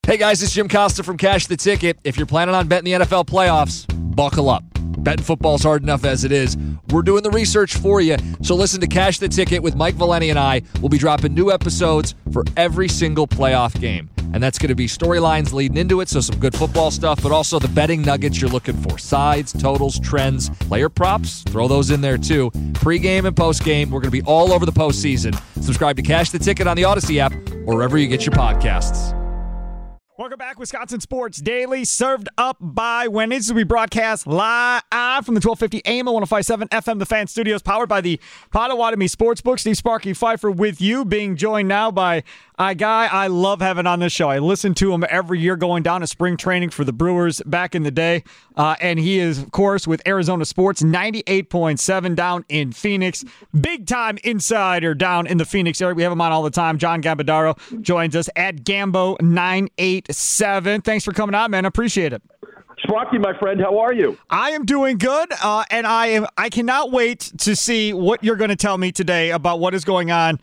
Hey guys, it's Jim Costa from Cash the Ticket. If you're planning on betting the NFL playoffs, buckle up. Betting football's hard enough as it is. We're doing the research for you. So listen to Cash the Ticket with Mike Valeni and I. We'll be dropping new episodes for every single playoff game. And that's going to be storylines leading into it, so some good football stuff, but also the betting nuggets you're looking for. Sides, totals, trends, player props, throw those in there too. Pre-game and post-game, we're going to be all over the postseason. Subscribe to Cash the Ticket on the Odyssey app or wherever you get your podcasts. Welcome back, Wisconsin Sports Daily, served up by Wendy's. We broadcast live from the 1250 AM and 105.7 FM, the Fan Studios, powered by the Potawatomi Sportsbook. Steve Sparky Pfeiffer with you, being joined now by a guy I love having on this show. I listen to him every year going down to spring training for the Brewers back in the day. And he is, of course, with Arizona Sports, 98.7 down in Phoenix. Big-time insider down in the Phoenix area. We have him on all the time. John Gambadaro joins us at Gambo987. Thanks for coming on, man. I appreciate it. Sparky, my friend, how are you? I am doing good, and I cannot wait to see what you're going to tell me today about what is going on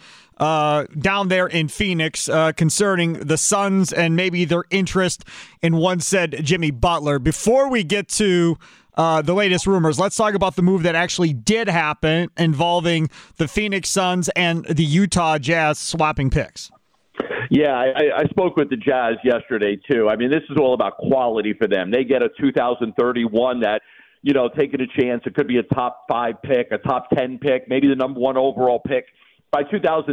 down there in Phoenix concerning the Suns and maybe their interest in one said Jimmy Butler. Before we get to the latest rumors, let's talk about the move that actually did happen involving the Phoenix Suns and the Utah Jazz swapping picks. Yeah, I spoke with the Jazz yesterday, too. I mean, this is all about quality for them. They get a 2031 that, you know, taking a chance. It could be a top 5 pick, a top 10 pick, maybe the number 1 overall pick by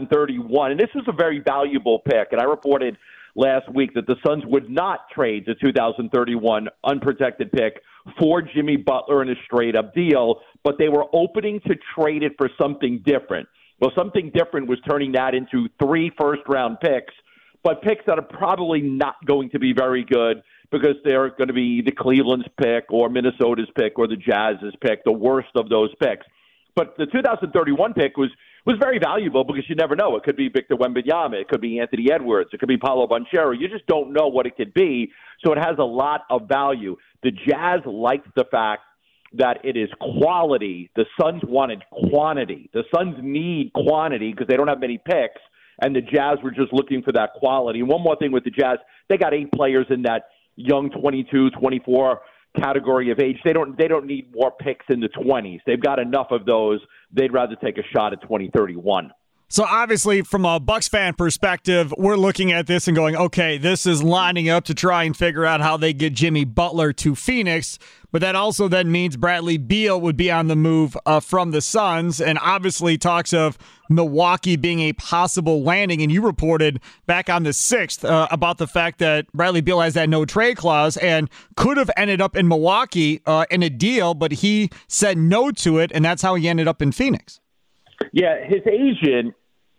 2031. And this is a very valuable pick. And I reported last week that the Suns would not trade the 2031 unprotected pick for Jimmy Butler in a straight-up deal, but they were opening to trade it for something different. Well, something different was turning that into 3 first-round picks, but picks that are probably not going to be very good because they're going to be the Cleveland's pick or Minnesota's pick or the Jazz's pick, the worst of those picks. But the 2031 pick was very valuable because you never know. It could be Victor Wembanyama. It could be Anthony Edwards. It could be Paolo Banchero. You just don't know what it could be, so it has a lot of value. The Jazz liked the fact that it is quality. The Suns wanted quantity. The Suns need quantity because they don't have many picks, and the Jazz were just looking for that quality. And one more thing with the Jazz, they got 8 players in that young 22, 24 category of age. They don't need more picks in the 20s. They've got enough of those. They'd rather take a shot at 2031. So obviously, from a Bucks fan perspective, we're looking at this and going, okay, this is lining up to try and figure out how they get Jimmy Butler to Phoenix. But that also then means Bradley Beal would be on the move from the Suns, and obviously talks of Milwaukee being a possible landing. And you reported back on the 6th about the fact that Bradley Beal has that no-trade clause and could have ended up in Milwaukee in a deal, but he said no to it, and that's how he ended up in Phoenix. Yeah, his agent,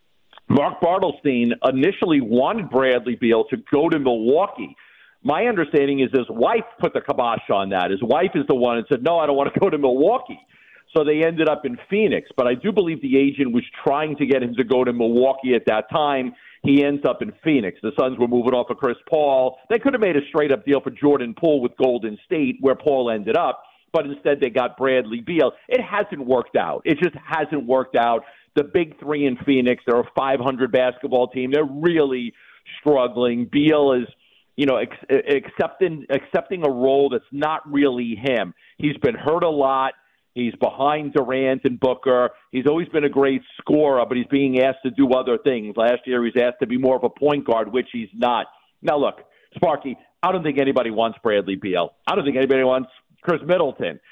Mark Bartelstein, initially wanted Bradley Beal to go to Milwaukee. My understanding is his wife put the kibosh on that. His wife is the one that said, no, I don't want to go to Milwaukee. So they ended up in Phoenix. But I do believe the agent was trying to get him to go to Milwaukee at that time. He ends up in Phoenix. The Suns were moving off of Chris Paul. They could have made a straight-up deal for Jordan Poole with Golden State, where Paul ended up. But instead they got Bradley Beal. It hasn't worked out. It just hasn't worked out. The big 3 in Phoenix, they're a 500 basketball team. They're really struggling. Beal is, you know, accepting a role that's not really him. He's been hurt a lot. He's behind Durant and Booker. He's always been a great scorer, but he's being asked to do other things. Last year he was asked to be more of a point guard, which he's not. Now, look, Sparky, I don't think anybody wants Bradley Beal. I don't think anybody wants Chris Middleton.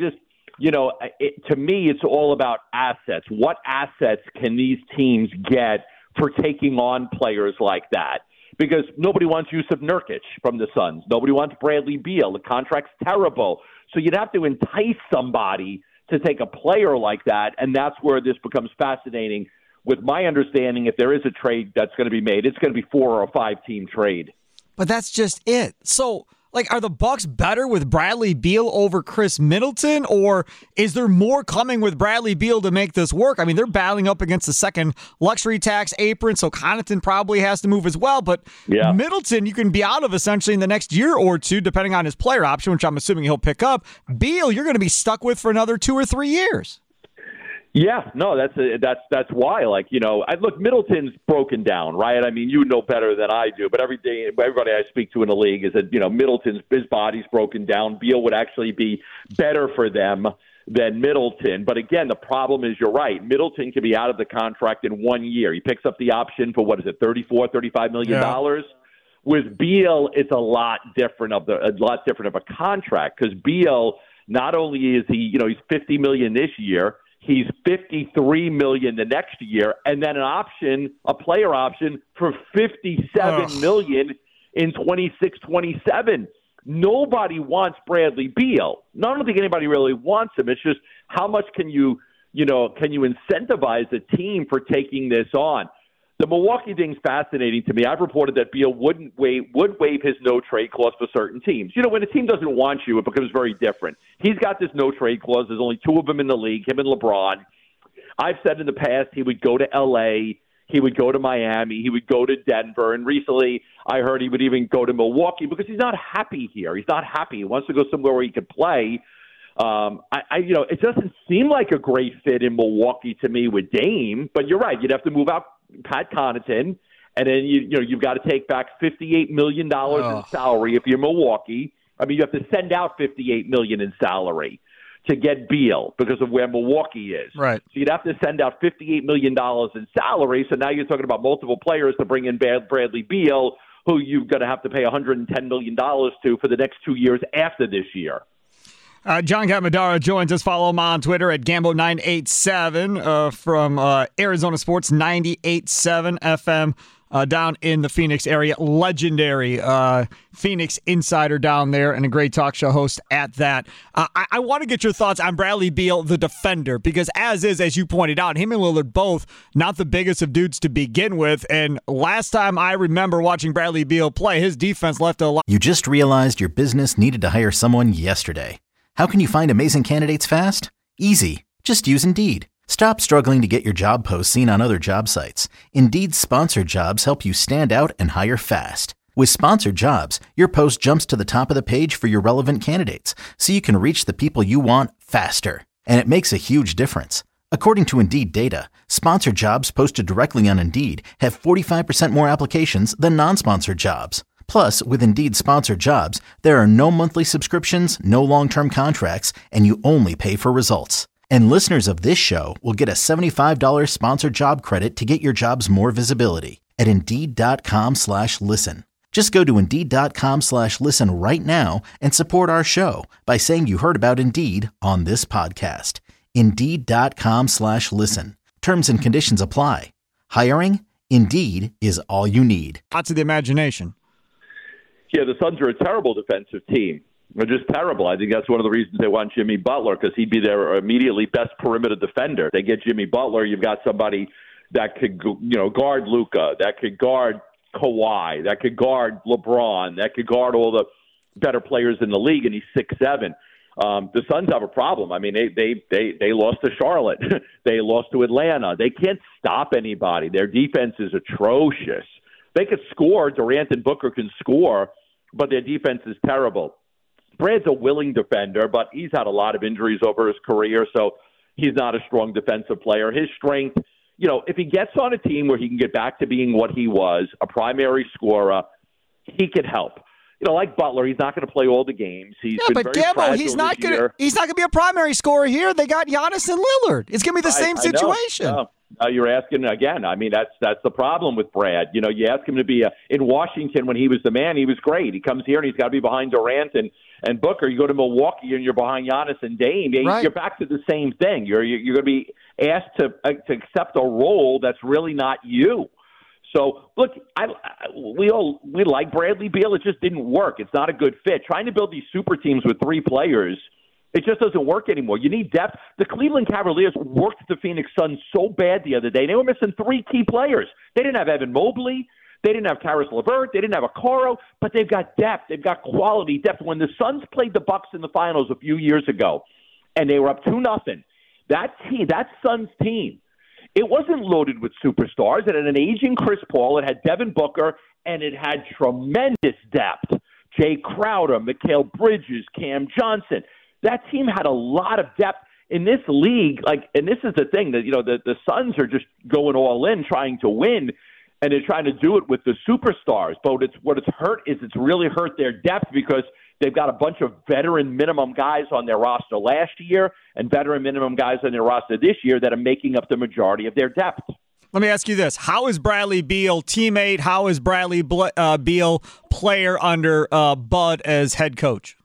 To me, it's all about assets. What assets can these teams get for taking on players like that? Because nobody wants Yusuf Nurkic from the Suns. Nobody wants Bradley Beal. The contract's terrible. So you'd have to entice somebody to take a player like that, and that's where this becomes fascinating. With my understanding, if there is a trade that's going to be made, it's going to be 4 or a 5-team trade. But that's just it. So, are the Bucks better with Bradley Beal over Chris Middleton, or is there more coming with Bradley Beal to make this work? I mean, they're battling up against the second luxury tax apron, so Connaughton probably has to move as well. But yeah, Middleton, you can be out of essentially in the next year or two, depending on his player option, which I'm assuming he'll pick up. Beal, you're going to be stuck with for another 2 or 3 years. Yeah, no, that's why. Like, look, Middleton's broken down, right? I mean, you know better than I do, but everybody I speak to in the league is that Middleton's his body's broken down. Beal would actually be better for them than Middleton. But again, the problem is you're right. Middleton can be out of the contract in 1 year. He picks up the option for $35 million. Yeah. With Beal, it's a lot different of a contract because Beal, not only is he's $50 million this year. He's $53 million the next year, and then a player option for $57 million in 26-27. Nobody wants Bradley Beal. I don't think anybody really wants him. It's just how much can you incentivize a team for taking this on? The Milwaukee thing's fascinating to me. I've reported that Beal would waive his no-trade clause for certain teams. When a team doesn't want you, it becomes very different. He's got this no-trade clause. There's only two of them in the league, him and LeBron. I've said in the past he would go to L.A., he would go to Miami, he would go to Denver, and recently I heard he would even go to Milwaukee because he's not happy here. He's not happy. He wants to go somewhere where he could play. It doesn't seem like a great fit in Milwaukee to me with Dame, but you're right. You'd have to move out Pat Connaughton, and then you've got to take back $58 million in salary if you're Milwaukee. I mean, you have to send out $58 million in salary to get Beal because of where Milwaukee is. Right. So you'd have to send out $58 million in salary. So now you're talking about multiple players to bring in Bradley Beal, who you're going to have to pay $110 million to for the next 2 years after this year. John Camadara joins us. Follow him on Twitter at Gambo987 from Arizona Sports 98.7 FM down in the Phoenix area. Legendary Phoenix insider down there and a great talk show host at that. I want to get your thoughts on Bradley Beal, the defender, because as you pointed out, him and Lillard both not the biggest of dudes to begin with. And last time I remember watching Bradley Beal play, his defense left a lot. You just realized your business needed to hire someone yesterday. How can you find amazing candidates fast? Easy. Just use Indeed. Stop struggling to get your job posts seen on other job sites. Indeed's sponsored jobs help you stand out and hire fast. With sponsored jobs, your post jumps to the top of the page for your relevant candidates, so you can reach the people you want faster. And it makes a huge difference. According to Indeed data, sponsored jobs posted directly on Indeed have 45% more applications than non-sponsored jobs. Plus, with Indeed sponsored jobs, there are no monthly subscriptions, no long-term contracts, and you only pay for results. And listeners of this show will get a $75 sponsored job credit to get your jobs more visibility at Indeed.com/listen. Just go to Indeed.com/listen right now and support our show by saying you heard about Indeed on this podcast. Indeed.com/listen. Terms and conditions apply. Hiring? Indeed is all you need. Lots of the imagination. Yeah, the Suns are a terrible defensive team. They're just terrible. I think that's one of the reasons they want Jimmy Butler, because he'd be their immediately best perimeter defender. They get Jimmy Butler, you've got somebody that could guard Luka, that could guard Kawhi, that could guard LeBron, that could guard all the better players in the league, and he's 6'7". The Suns have a problem. I mean, they lost to Charlotte. They lost to Atlanta. They can't stop anybody. Their defense is atrocious. They could score. Durant and Booker can score, but their defense is terrible. Brad's a willing defender, but he's had a lot of injuries over his career, so he's not a strong defensive player. His strength, if he gets on a team where he can get back to being what he was, a primary scorer, he could help. Like Butler, he's not going to play all the games. He's been but very Gambo, he's not going to be a primary scorer here. They got Giannis and Lillard. It's going to be the same situation. No. You're asking again. I mean, that's the problem with Brad. You ask him to be in Washington when he was the man. He was great. He comes here and he's got to be behind Durant and Booker. You go to Milwaukee and you're behind Giannis and Dame. Right. You're back to the same thing. You're going to be asked to accept a role that's really not you. So look, we like Bradley Beal. It just didn't work. It's not a good fit. Trying to build these super teams with three players, it just doesn't work anymore. You need depth. The Cleveland Cavaliers worked the Phoenix Suns so bad the other day. They were missing three key players. They didn't have Evan Mobley. They didn't have Karis LeVert. They didn't have Okoro. But they've got depth. They've got quality depth. When the Suns played the Bucks in the finals a few years ago, and they were up 2-0, that Suns team, it wasn't loaded with superstars. It had an aging Chris Paul. It had Devin Booker, and it had tremendous depth. Jay Crowder, Mikal Bridges, Cam Johnson. That team had a lot of depth, in this league, and this is the thing that, the Suns are just going all in trying to win, and they're trying to do it with the superstars. But what it's hurt is it's really hurt their depth because they've got a bunch of veteran minimum guys on their roster last year and veteran minimum guys on their roster this year that are making up the majority of their depth. Let me ask you this. How is Bradley Beal teammate? How is Bradley Beal player under Bud as head coach?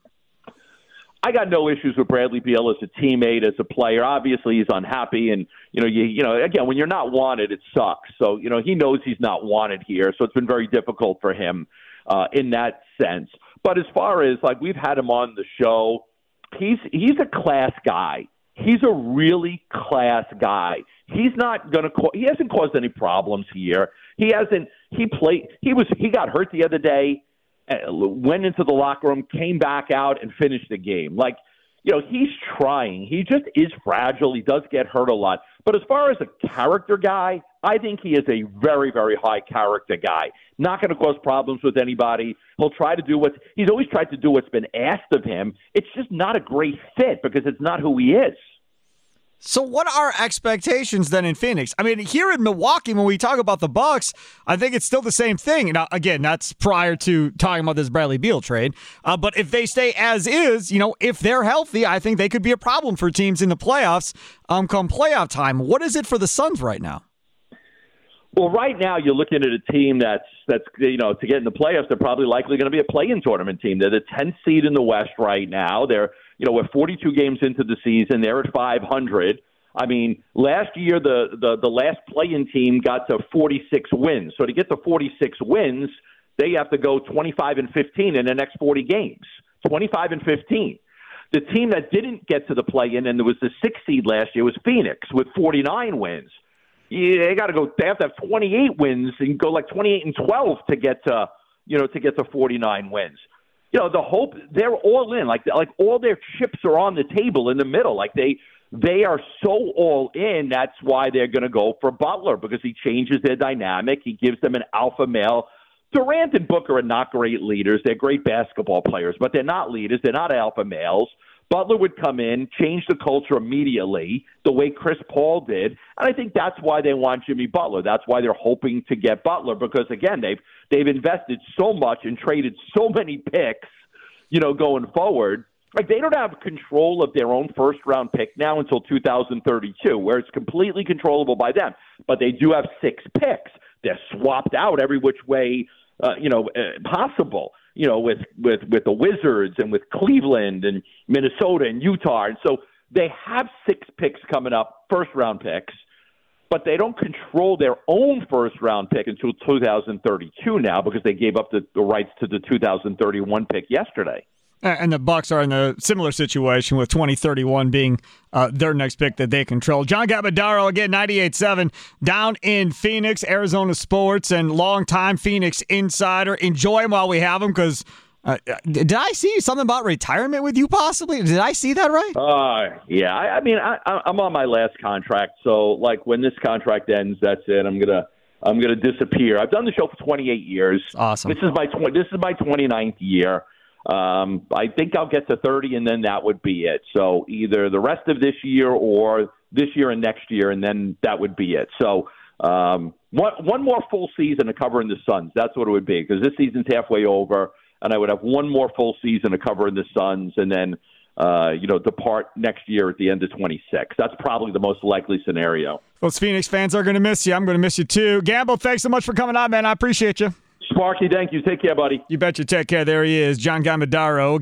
I got no issues with Bradley Beal as a teammate, as a player. Obviously, he's unhappy, and again, when you're not wanted, it sucks. So he knows he's not wanted here, so it's been very difficult for him in that sense. But as far as we've had him on the show, he's a class guy. He's a really class guy. He's not going to. He hasn't caused any problems here. He hasn't. He got hurt the other day. Went into the locker room, came back out, and finished the game. He's trying. He just is fragile. He does get hurt a lot. But as far as a character guy, I think he is a very, very high character guy. Not going to cause problems with anybody. He'll try to do he's always tried to do what's been asked of him. It's just not a great fit because it's not who he is. So what are expectations then in Phoenix? I mean, here in Milwaukee, when we talk about the Bucks, I think it's still the same thing. Now, again, that's prior to talking about this Bradley Beal trade. But if they stay as is, if they're healthy, I think they could be a problem for teams in the playoffs come playoff time. What is it for the Suns right now? Well, right now you're looking at a team that's to get in the playoffs, they're probably likely going to be a play-in tournament team. They're the 10th seed in the West right now. They're we're 42 games into the season. They're at 500. I mean, last year the last play-in team got to 46 wins. So to get to 46 wins, they have to go 25-15 in the next 40 games. 25-15. The team that didn't get to the play-in and there was the 6th seed last year was Phoenix with 49 wins. Yeah, they have to have 28 wins and go 28-12 to get to 49 wins. The hope, they're all in. Like all their chips are on the table in the middle. They are so all in. That's why they're going to go for Butler, because he changes their dynamic. He gives them an alpha male. Durant and Booker are not great leaders. They're great basketball players, but they're not leaders. They're not alpha males. Butler would come in, change the culture immediately, the way Chris Paul did, and I think that's why they want Jimmy Butler. That's why they're hoping to get Butler, because again, they've invested so much and traded so many picks, going forward. They don't have control of their own first-round pick now until 2032, where it's completely controllable by them. But they do have 6 picks. They're swapped out every which way, possible. With the Wizards and with Cleveland and Minnesota and Utah. And so they have 6 picks coming up, first-round picks, but they don't control their own first-round pick until 2032 now because they gave up the rights to the 2031 pick yesterday. And the Bucks are in a similar situation with 2031 being their next pick that they control. John Gambadaro, again, 98.7, down in Phoenix, Arizona sports, and longtime Phoenix insider. Enjoy him while we have him, because did I see something about retirement with you possibly? Did I see that right? Yeah. I'm on my last contract, so when this contract ends, that's it. I'm gonna disappear. I've done the show for 28 years. Awesome. This is my 29th year. I think I'll get to 30, and then that would be it. So either the rest of this year or this year and next year, and then that would be it. So one more full season of covering the Suns. That's what it would be, because this season's halfway over, and I would have one more full season of covering the Suns, and then depart next year at the end of 26. That's probably the most likely scenario. Those Phoenix fans are going to miss you. I'm going to miss you too. Gambo, thanks so much for coming on, man. I appreciate you. Sparky, thank you. Take care, buddy. You betcha. Take care. There he is, John Gambadaro,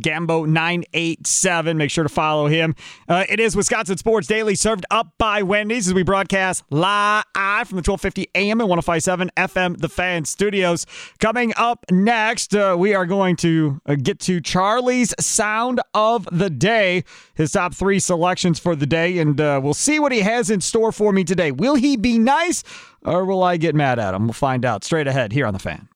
Gambo987. Make sure to follow him. It is Wisconsin Sports Daily, served up by Wendy's as we broadcast live from the 1250 AM and 105.7 FM, The Fan Studios. Coming up next, we are going to get to Charlie's Sound of the Day, his top 3 selections for the day, and we'll see what he has in store for me today. Will he be nice, or will I get mad at him? We'll find out straight ahead here on The Fan.